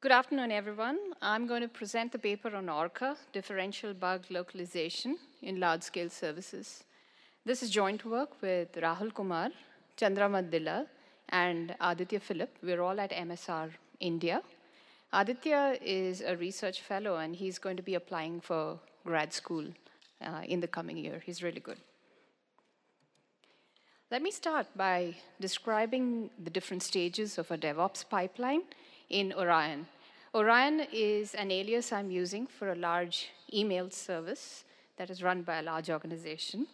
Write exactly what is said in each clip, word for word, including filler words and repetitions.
Good afternoon, everyone. I'm going to present the paper on Orca, differential bug localization in large-scale services. This is joint work with Rahul Kumar, Chandra Maddila, and Aditya Philip. We're all at M S R India. Aditya is a research fellow, and he's going to be applying for grad school uh, in the coming year. He's really good. Let me start by describing the different stages of a DevOps pipeline in Orion. Orion is an alias I'm using for a large email service that is run by a large organization.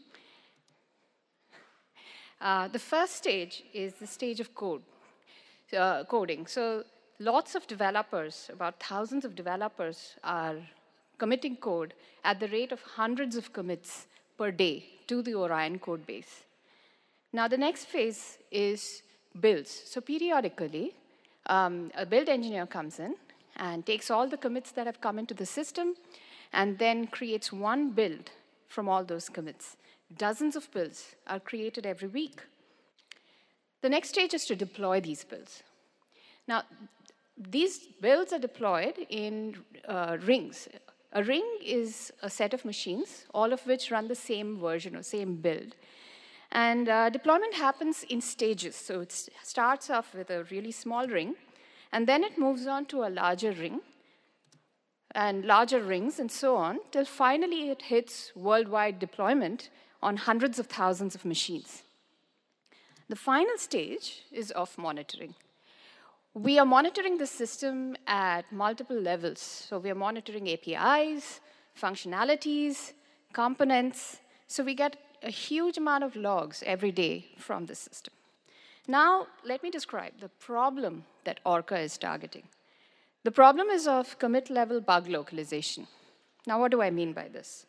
Uh, the first stage is the stage of code, uh, coding. So lots of developers, about thousands of developers, are committing code at the rate of hundreds of commits per day to the Orion code base. Now the next phase is builds. So periodically, um, a build engineer comes in and takes all the commits that have come into the system and then creates one build from all those commits. Dozens of builds are created every week. The next stage is to deploy these builds. Now, these builds are deployed in uh, rings. A ring is a set of machines, all of which run the same version or same build. And uh, deployment happens in stages. So it starts off with a really small ring, and then it moves on to a larger ring, and larger rings, and so on, till finally it hits worldwide deployment on hundreds of thousands of machines. The final stage is of monitoring. We are monitoring the system at multiple levels. So we are monitoring A P Is, functionalities, components. So we get a huge amount of logs every day from the system. Now, let me describe the problem that Orca is targeting. The problem is of commit-level bug localization. Now, what do I mean by this?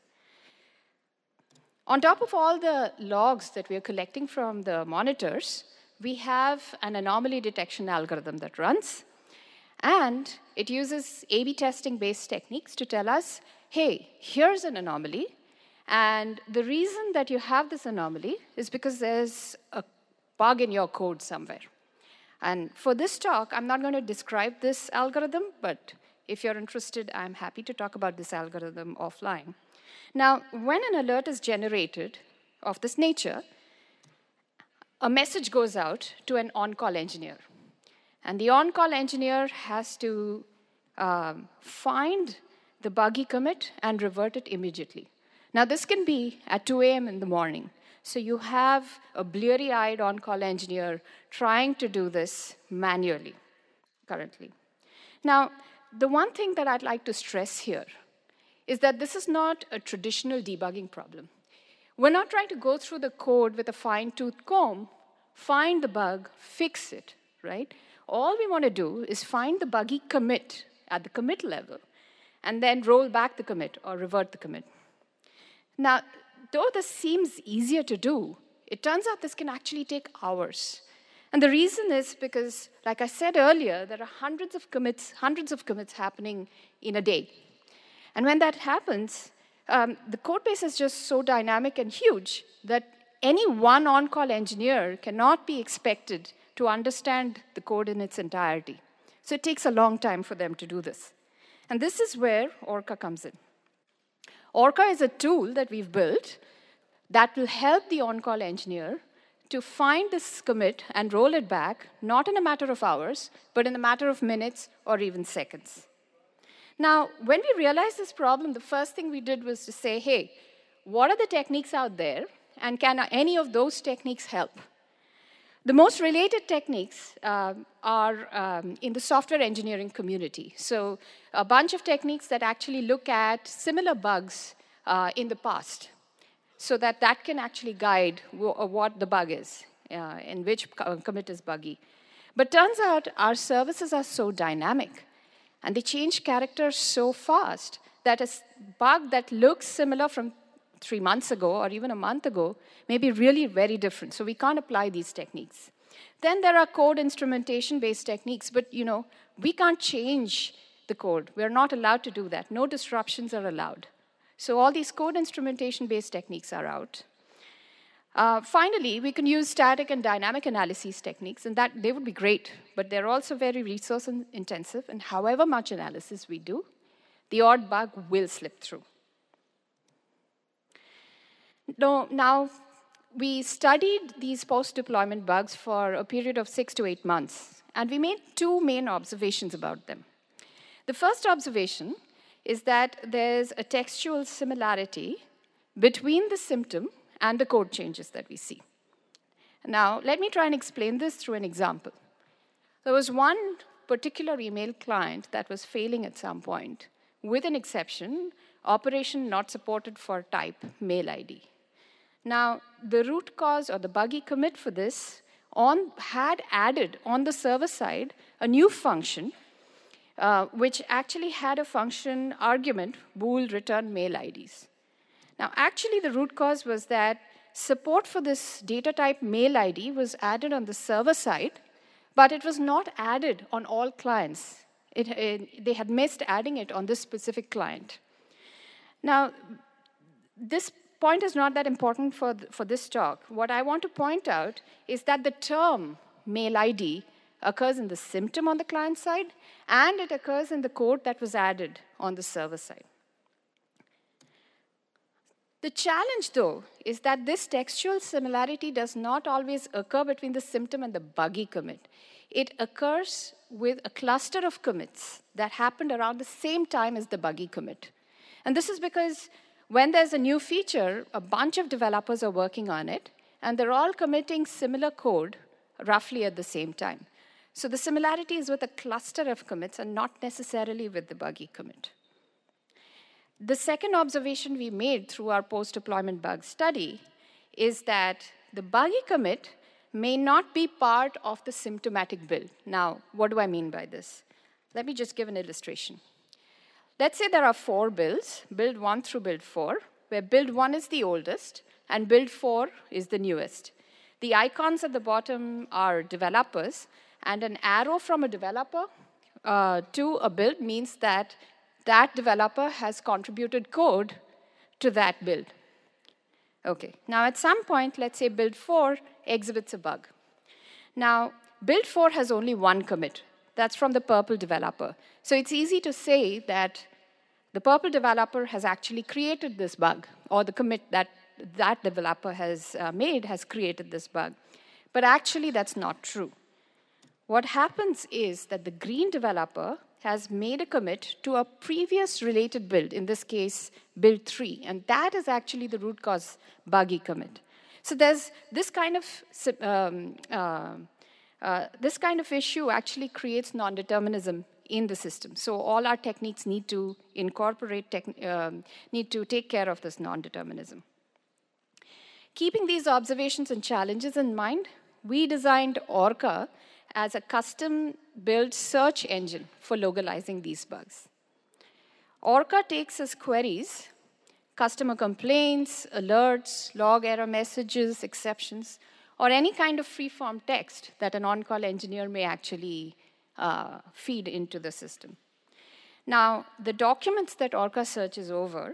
On top of all the logs that we are collecting from the monitors, we have an anomaly detection algorithm that runs, and it uses A B testing-based techniques to tell us, hey, here's an anomaly, and the reason that you have this anomaly is because there's a bug in your code somewhere. And for this talk, I'm not going to describe this algorithm, but if you're interested, I'm happy to talk about this algorithm offline. Now, when an alert is generated of this nature, a message goes out to an on-call engineer. And the on-call engineer has to um, find the buggy commit and revert it immediately. Now, this can be at two A M in the morning. So you have a bleary-eyed on-call engineer trying to do this manually currently. Now, the one thing that I'd like to stress here is that this is not a traditional debugging problem. We're not trying to go through the code with a fine-tooth comb, find the bug, fix it, right? All we want to do is find the buggy commit at the commit level, and then roll back the commit or revert the commit. Now, though this seems easier to do, it turns out this can actually take hours. And the reason is because, like I said earlier, there are hundreds of commits, hundreds of commits happening in a day. And when that happens, um, the code base is just so dynamic and huge that any one on-call engineer cannot be expected to understand the code in its entirety. So it takes a long time for them to do this. And this is where Orca comes in. Orca is a tool that we've built that will help the on-call engineer to find this commit and roll it back, not in a matter of hours, but in a matter of minutes or even seconds. Now, when we realized this problem, the first thing we did was to say, hey, what are the techniques out there, and can any of those techniques help? The most related techniques uh, are um, in the software engineering community. So a bunch of techniques that actually look at similar bugs uh, in the past, so that that can actually guide w what the bug is, uh, and which co commit is buggy. But turns out our services are so dynamic, and they change characters so fast that a bug that looks similar from three months ago or even a month ago may be really very different. So we can't apply these techniques. Then there are code instrumentation-based techniques, but you know, we can't change the code. We're not allowed to do that. No disruptions are allowed. So all these code instrumentation-based techniques are out. Uh, finally, we can use static and dynamic analysis techniques, and that they would be great, but they're also very resource intensive, and however much analysis we do, the odd bug will slip through. No, now, we studied these post-deployment bugs for a period of six to eight months, and we made two main observations about them. The first observation is that there's a textual similarity between the symptom and the code changes that we see. Now, let me try and explain this through an example. There was one particular email client that was failing at some point with an exception, operation not supported for type mail I D. Now, the root cause or the buggy commit for this on, had added on the server side a new function uh, which actually had a function argument, bool return mail I Ds. Now, actually, the root cause was that support for this data type mail I D was added on the server side, but it was not added on all clients. It, it, they had missed adding it on this specific client. Now, this point is not that important for, for this talk. What I want to point out is that the term mail I D occurs in the symptom on the client side, and it occurs in the code that was added on the server side. The challenge, though, is that this textual similarity does not always occur between the symptom and the buggy commit. It occurs with a cluster of commits that happened around the same time as the buggy commit. And this is because when there's a new feature, a bunch of developers are working on it, and they're all committing similar code roughly at the same time. So the similarity is with a cluster of commits and not necessarily with the buggy commit. The second observation we made through our post-deployment bug study is that the buggy commit may not be part of the symptomatic build. Now, what do I mean by this? Let me just give an illustration. Let's say there are four builds, build one through build four, where build one is the oldest and build four is the newest. The icons at the bottom are developers, and an arrow from a developer uh, to a build means that that developer has contributed code to that build. Okay, now at some point, let's say build four exhibits a bug. Now, build four has only one commit. That's from the purple developer. So it's easy to say that the purple developer has actually created this bug, or the commit that that developer has uh, made has created this bug. But actually, that's not true. What happens is that the green developer has made a commit to a previous related build, in this case, build three, and that is actually the root cause buggy commit. So there's this kind of um, uh, uh, this kind of issue actually creates non-determinism in the system. So all our techniques need to incorporate, um, need to take care of this non-determinism. Keeping these observations and challenges in mind, we designed Orca as a custom-built search engine for localizing these bugs. Orca takes as queries customer complaints, alerts, log error messages, exceptions, or any kind of free-form text that an on-call engineer may actually uh, feed into the system. Now, the documents that Orca searches over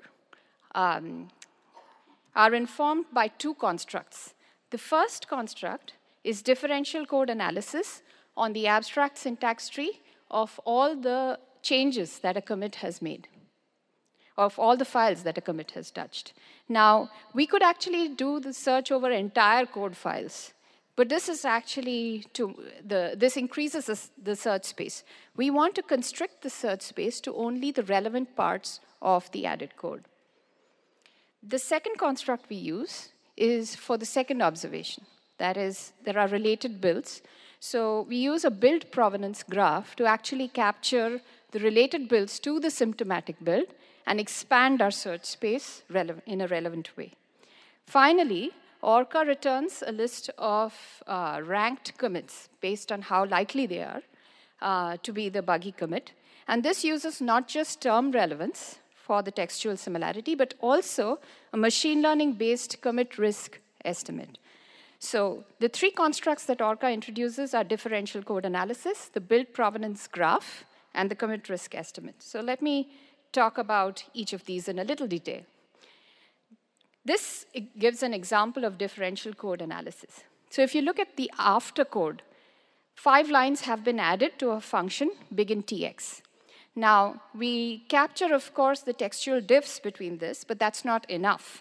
um, are informed by two constructs. The first construct is differential code analysis on the abstract syntax tree of all the changes that a commit has made, of all the files that a commit has touched. Now, we could actually do the search over entire code files, but this is actually to the, this increases the search space. We want to constrict the search space to only the relevant parts of the added code. The second construct we use is for the second observation. That is, there are related builds. So we use a build provenance graph to actually capture the related builds to the symptomatic build and expand our search space in a relevant way. Finally, Orca returns a list of uh, ranked commits based on how likely they are uh, to be the buggy commit. And this uses not just term relevance for the textual similarity, but also a machine learning-based commit risk estimate. So the three constructs that Orca introduces are differential code analysis, the build provenance graph, and the commit risk estimate. So let me talk about each of these in a little detail. This gives an example of differential code analysis. So if you look at the after code, five lines have been added to a function, begin tx. Now, we capture, of course, the textual diffs between this, but that's not enough.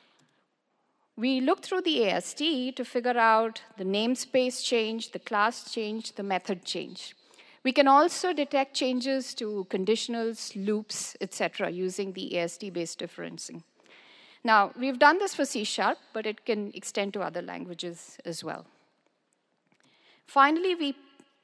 We look through the A S T to figure out the namespace change, the class change, the method change. We can also detect changes to conditionals, loops, et cetera, using the A S T-based differencing. Now, we've done this for C sharp, but it can extend to other languages as well. Finally, we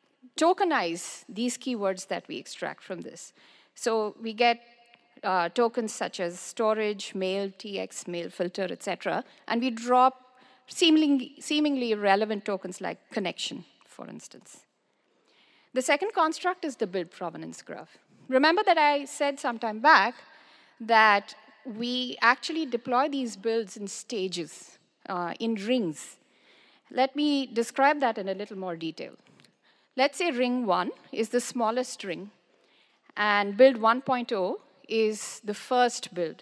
tokenize these keywords that we extract from this. So we get uh, tokens such as storage, mail, T X, mail filter, et cetera, and we drop seemingly, seemingly irrelevant tokens like connection, for instance. The second construct is the build provenance graph. Remember that I said some time back that we actually deploy these builds in stages, uh, in rings. Let me describe that in a little more detail. Let's say ring one is the smallest ring, and build one point oh is the first build.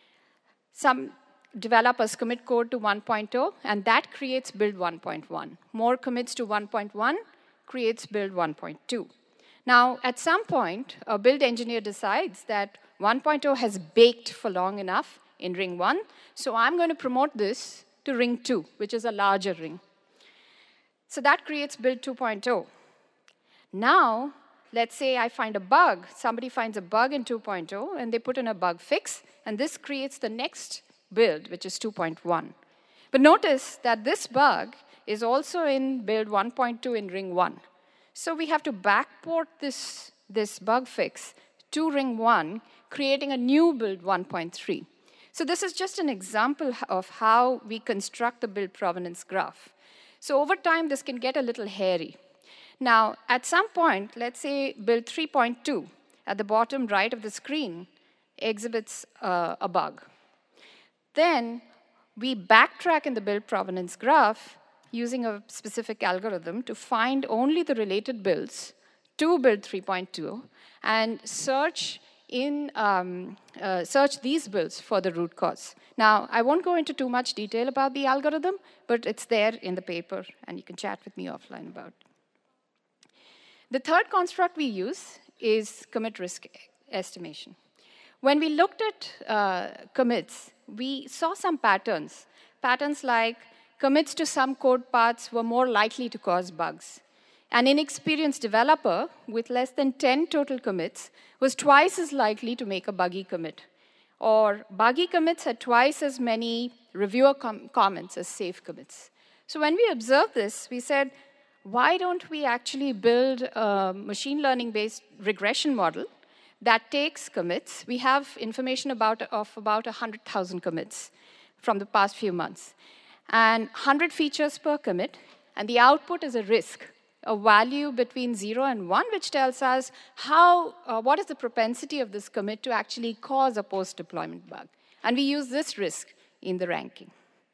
Some developers commit code to one point oh, and that creates build one point one. More commits to one point one creates build one point two. Now, at some point, a build engineer decides that one point oh has baked for long enough in ring one, so I'm going to promote this to ring two, which is a larger ring. So that creates build two point oh. Now, let's say I find a bug. Somebody finds a bug in two point oh, and they put in a bug fix, and this creates the next build, which is two point one. But notice that this bug is also in build one point two in ring one. So we have to backport this, this bug fix to ring one, creating a new build one point three. So this is just an example of how we construct the build provenance graph. So over time, this can get a little hairy. Now, at some point, let's say build three point two at the bottom right of the screen exhibits uh, a bug. Then we backtrack in the build provenance graph using a specific algorithm to find only the related builds to build three point two and search in um, uh, search these builds for the root cause. Now, I won't go into too much detail about the algorithm, but it's there in the paper, and you can chat with me offline about it. The third construct we use is commit risk estimation. When we looked at uh, commits, we saw some patterns. Patterns like commits to some code paths were more likely to cause bugs. An inexperienced developer with less than ten total commits was twice as likely to make a buggy commit. Or buggy commits had twice as many reviewer com comments as safe commits. So when we observed this, we said, why don't we actually build a machine learning-based regression model that takes commits? We have information about, of about one hundred thousand commits from the past few months, and one hundred features per commit, and the output is a risk, a value between zero and one, which tells us how, uh, what is the propensity of this commit to actually cause a post-deployment bug. And we use this risk in the ranking.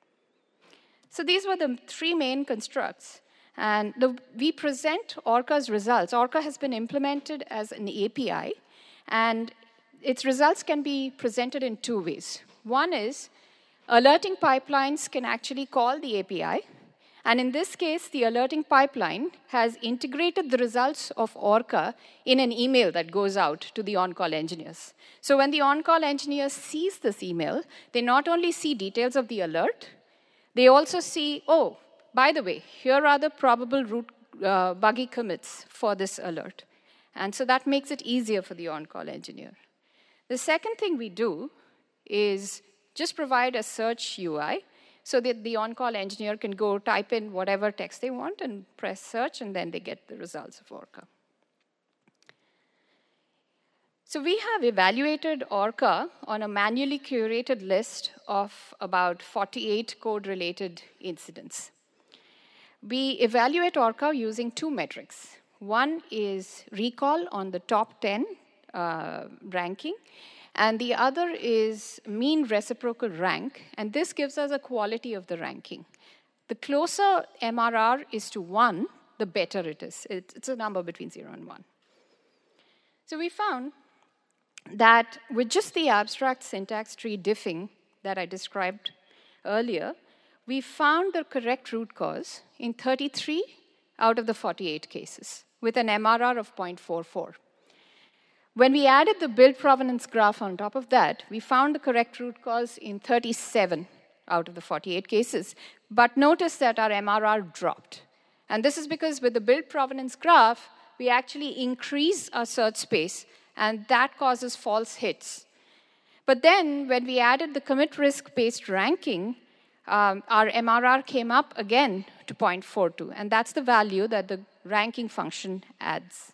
So these were the three main constructs. And the, we present Orca's results. Orca has been implemented as an A P I, and its results can be presented in two ways. One is alerting pipelines can actually call the A P I, and in this case, the alerting pipeline has integrated the results of Orca in an email that goes out to the on-call engineers. So when the on-call engineer sees this email, they not only see details of the alert, they also see, oh, by the way, here are the probable root uh, buggy commits for this alert. And so that makes it easier for the on-call engineer. The second thing we do is just provide a search U I so that the on-call engineer can go type in whatever text they want and press search, and then they get the results of Orca. So we have evaluated Orca on a manually curated list of about forty-eight code-related incidents. We evaluate Orca using two metrics. One is recall on the top ten uh, ranking, and the other is mean reciprocal rank, and this gives us a quality of the ranking. The closer M R R is to one, the better it is. It's a number between zero and one. So we found that with just the abstract syntax tree diffing that I described, earlier, we found the correct root cause in thirty-three out of the forty-eight cases with an M R R of zero point four four. When we added the build provenance graph on top of that, we found the correct root cause in thirty-seven out of the forty-eight cases. But notice that our M R R dropped. And this is because with the build provenance graph, we actually increase our search space, and that causes false hits. But then, when we added the commit risk-based ranking, um, our M R R came up again to zero point four two, and that's the value that the ranking function adds.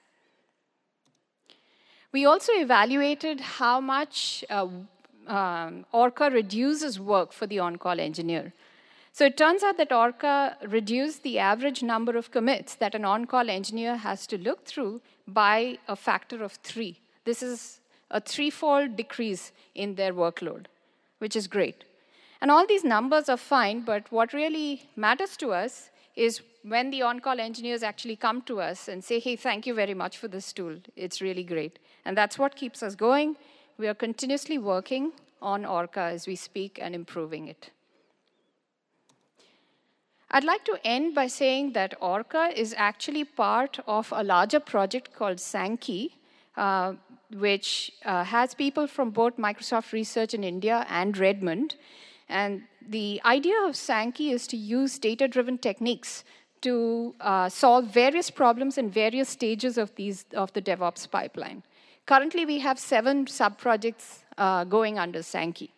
We also evaluated how much uh, um, Orca reduces work for the on-call engineer. So it turns out that Orca reduced the average number of commits that an on-call engineer has to look through by a factor of three. This is a threefold decrease in their workload, which is great. And all these numbers are fine, but what really matters to us is when the on-call engineers actually come to us and say, hey, thank you very much for this tool. It's really great. And that's what keeps us going. We are continuously working on Orca as we speak and improving it. I'd like to end by saying that Orca is actually part of a larger project called Sankey, uh, which uh, has people from both Microsoft Research in India and Redmond. And the idea of Sankey is to use data-driven techniques to uh, solve various problems in various stages of, these, of the DevOps pipeline. Currently, we have seven sub-projects uh, going under Sankey.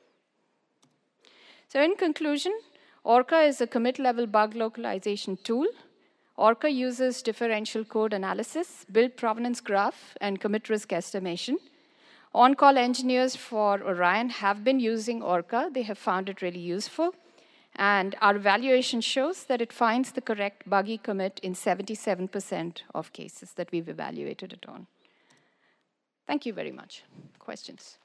So in conclusion, Orca is a commit-level bug localization tool. Orca uses differential code analysis, build provenance graph, and commit risk estimation. On-call engineers for Orion have been using Orca. They have found it really useful. And our evaluation shows that it finds the correct buggy commit in seventy-seven percent of cases that we've evaluated it on. Thank you very much. Questions?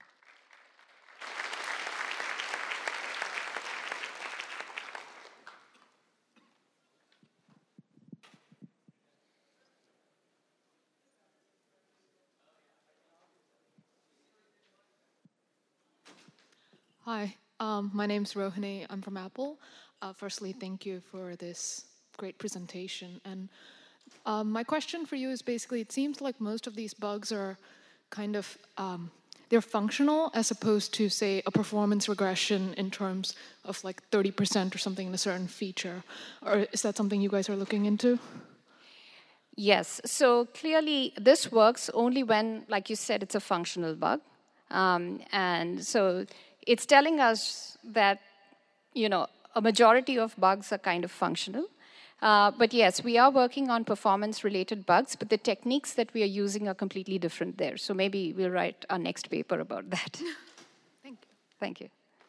Hi, um, my name's Rohini. I'm from Apple. Uh, firstly, thank you for this great presentation. And um, my question for you is basically, it seems like most of these bugs are kind of, um, they're functional as opposed to, say, a performance regression in terms of like thirty percent or something in a certain feature. Or is that something you guys are looking into? Yes. So clearly, this works only when, like you said, it's a functional bug. Um, and so it's telling us that, you know, a majority of bugs are kind of functional. Uh, but yes, we are working on performance-related bugs, but the techniques that we are using are completely different there. So maybe we'll write our next paper about that. Thank you. Thank you.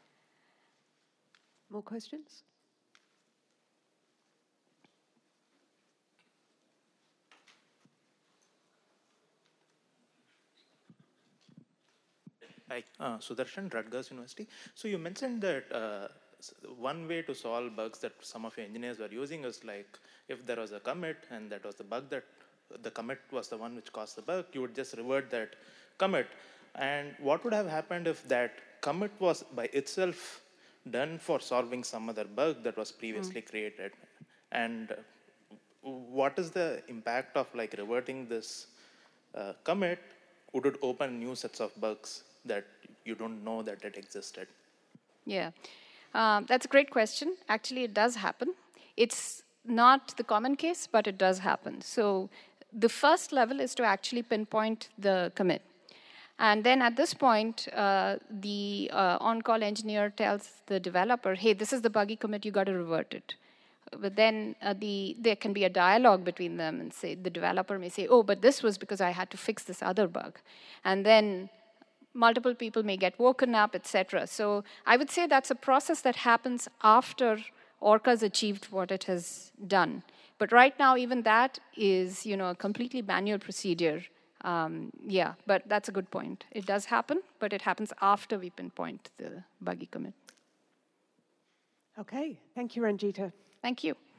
More questions? Hi, uh, Sudarshan, Rutgers University. So you mentioned that uh, one way to solve bugs that some of your engineers were using is like if there was a commit and that was the bug that the commit was the one which caused the bug, you would just revert that commit. And what would have happened if that commit was by itself done for solving some other bug that was previously mm. created? And what is the impact of like reverting this uh, commit? Would it open new sets of bugs that you don't know that it existed? Yeah, um, that's a great question. Actually, it does happen. It's not the common case, but it does happen. So the first level is to actually pinpoint the commit. And then at this point, uh, the uh, on-call engineer tells the developer, hey, this is the buggy commit, you got to revert it. But then uh, the, there can be a dialogue between them and say, the developer may say, oh, but this was because I had to fix this other bug. And then multiple people may get woken up, et cetera. So I would say that's a process that happens after Orca's achieved what it has done. But right now, even that is, you know, a completely manual procedure. Um, yeah, but that's a good point. It does happen, but it happens after we pinpoint the buggy commit. Okay, thank you, Ranjita. Thank you.